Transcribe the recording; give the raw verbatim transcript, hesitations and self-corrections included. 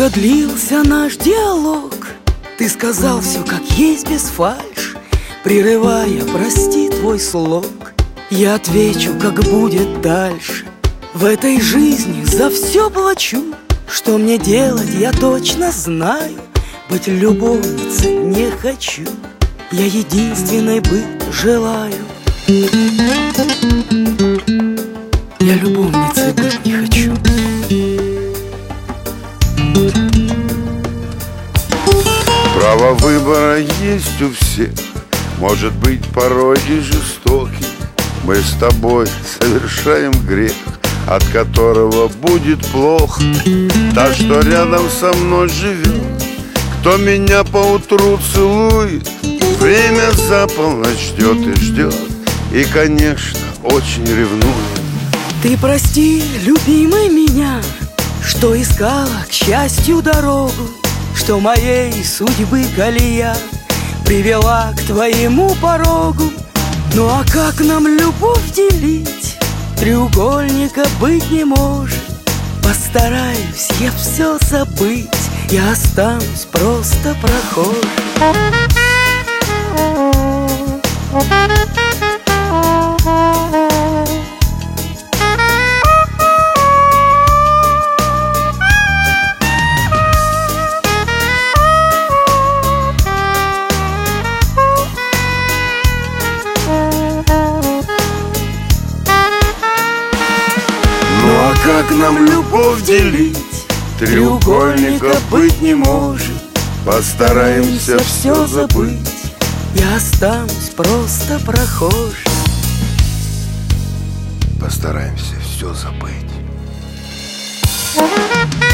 Долго длился наш диалог. Ты сказал все как есть, без фальши, прерывая, прости, твой слог. Я отвечу, как будет дальше. В этой жизни за все плачу. Что мне делать, я точно знаю. Быть любовницей не хочу. Я единственной быть желаю. Я любовницей быть не хочу. Право выбора есть у всех, может быть порой и жестокий. Мы с тобой совершаем грех, от которого будет плохо. Та, что рядом со мной живет, кто меня поутру целует, время за полночь ждет и ждет, и, конечно, очень ревнует. Ты прости, любимый, меня, что искала к счастью дорогу, что моей судьбы колея привела к твоему порогу. Ну а как нам любовь делить? Треугольника быть не может. Постараюсь я все забыть, я останусь просто прохожим. Как нам любовь делить? Треугольника быть не может. Постараемся все забыть, я останусь просто прохожим. Постараемся все забыть.